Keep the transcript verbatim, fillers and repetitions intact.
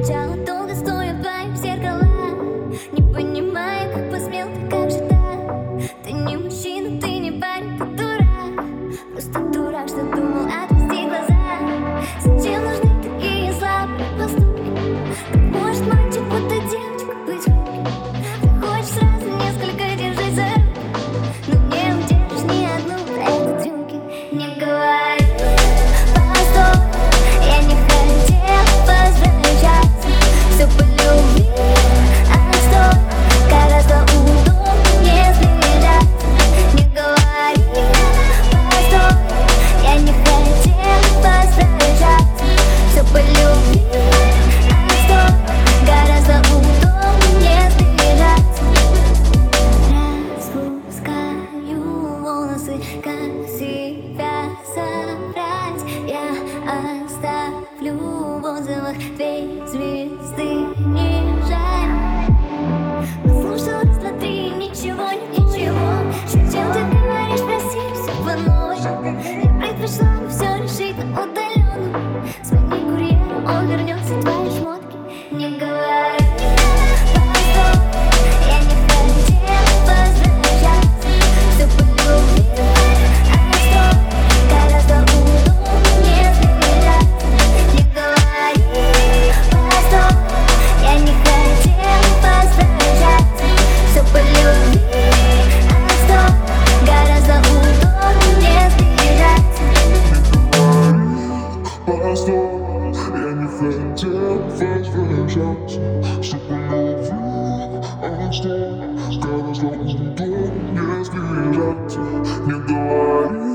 Молчала долго, стоя в твоих зеркалах. Не понимаю, как посмел ты, как же так? Ты не мужчина, ты не парень, ты дурак. Просто дурак, что думал отвести глаза. Зачем нужны такие слабые поступки? Как может мальчик, будто девочка быть хрупким? Ты хочешь сразу несколько держать за руки, но не удержишь ни одну про это трюки. Не говори, постой, я не хотел возвращаться. Все по любви, а стой, гораздо удобнее сбежаться. Не говори, постой, я не хотел возвращаться. Все по любви, а стой, гораздо удобнее сбежаться. Распускаю волосы, как себя собрать. Я оставлю в отзывах две звезды, не жаль. Послушал раз, два, три, ничего, ничего. Зачем ты говоришь, прости, все по новой? Я предпочла бы все решить на удаленном. Звони курьеру, он вернется, твои шмотки. Не говори, постой, я не хотел возвращаться. Все по любви, а стой, гораздо удобнее сбежаться. Не говори, постой, я не хотел возвращаться. Все по любви, а стой, гораздо удобнее сбежаться. Постой, я не хотел возвращаться. Все по любви, а стой, гораздо удобнее сбежаться. Не говори,